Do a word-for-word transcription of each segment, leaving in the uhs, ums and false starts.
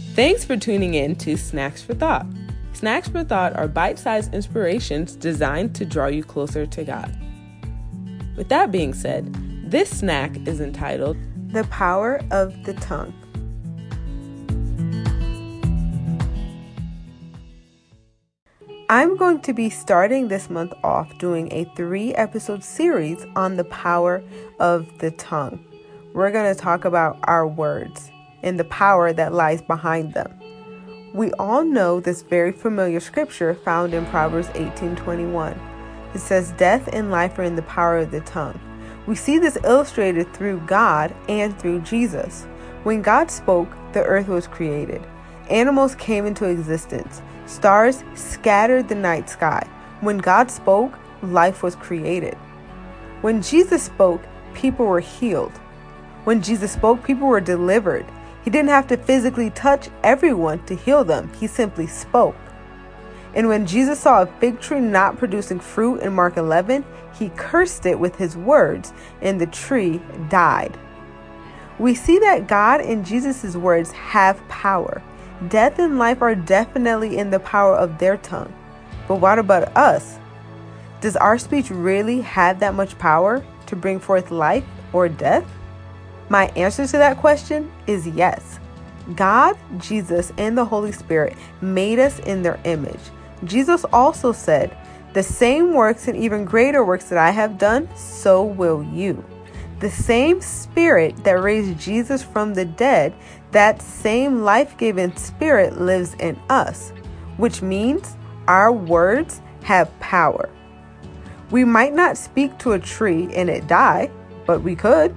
Thanks for tuning in to Snacks for Thought. Snacks for Thought are bite-sized inspirations designed to draw you closer to God. With that being said, this snack is entitled The Power of the Tongue. I'm going to be starting this month off doing a three-episode series on the power of the tongue. We're going to talk about our words and the power that lies behind them. We all know this very familiar scripture found in Proverbs eighteen twenty-one. It says, "Death and life are in the power of the tongue." We see this illustrated through God and through Jesus. When God spoke, the earth was created. Animals came into existence. Stars scattered the night sky. When God spoke, life was created. When Jesus spoke, people were healed. When Jesus spoke, people were delivered. He didn't have to physically touch everyone to heal them. He simply spoke. And when Jesus saw a fig tree not producing fruit in Mark eleven, he cursed it with his words, and the tree died. We see that God and Jesus' words have power. Death and life are definitely in the power of their tongue. But what about us? Does our speech really have that much power to bring forth life or death? My answer to that question is yes. God, Jesus, and the Holy Spirit made us in their image. Jesus also said, "The same works and even greater works that I have done, so will you." The same Spirit that raised Jesus from the dead, that same life-giving Spirit lives in us, which means our words have power. We might not speak to a tree and it die, but we could.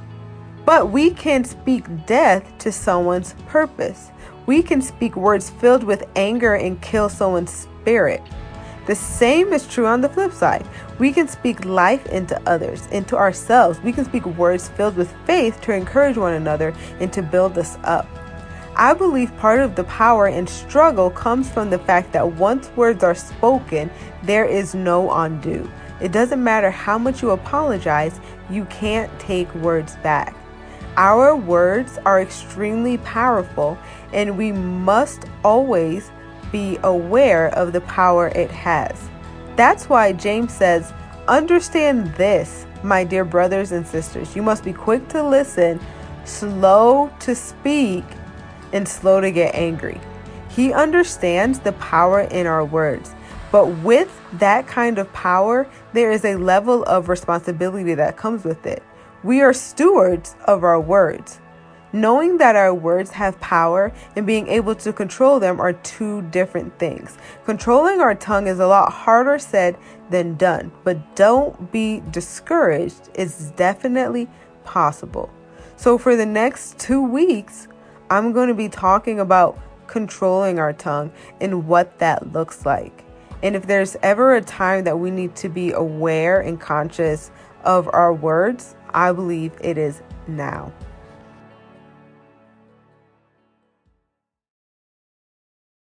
But we can speak death to someone's purpose. We can speak words filled with anger and kill someone's spirit. The same is true on the flip side. We can speak life into others, into ourselves. We can speak words filled with faith to encourage one another and to build us up. I believe part of the power and struggle comes from the fact that once words are spoken, there is no undo. It doesn't matter how much you apologize, you can't take words back. Our words are extremely powerful, and we must always be aware of the power it has. That's why James says, "Understand this, my dear brothers and sisters. You must be quick to listen, slow to speak, and slow to get angry." He understands the power in our words. But with that kind of power, there is a level of responsibility that comes with it. We are stewards of our words. Knowing that our words have power and being able to control them are two different things. Controlling our tongue is a lot harder said than done, but don't be discouraged. It's definitely possible. So for the next two weeks, I'm going to be talking about controlling our tongue and what that looks like. And if there's ever a time that we need to be aware and conscious of our words, I believe it is now.